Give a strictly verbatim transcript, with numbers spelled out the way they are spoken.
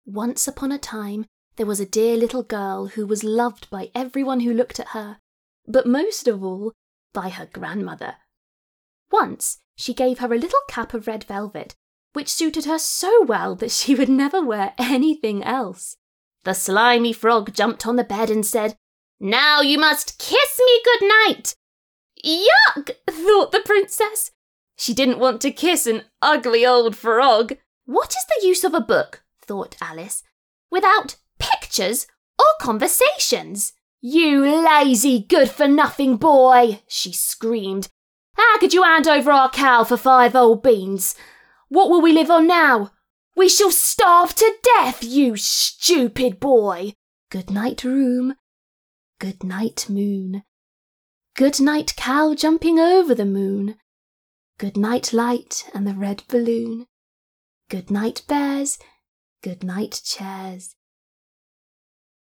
Once upon a time, there was a dear little girl who was loved by everyone who looked at her, but most of all by her grandmother. Once she gave her a little cap of red velvet, which suited her so well that she would never wear anything else. The slimy frog jumped on the bed and said, "Now you must kiss me good night." Yuck, thought the princess. She didn't want to kiss an ugly old frog. What is the use of a book, thought Alice, without pictures or conversations? You lazy good-for-nothing boy, she screamed. How could you hand over our cow for five old beans? What will we live on now? We shall starve to death, you stupid boy. Good night, room. Good night, moon. Good night, cow jumping over the moon. Good night, light and the red balloon. Good night, bears. Good night, chairs.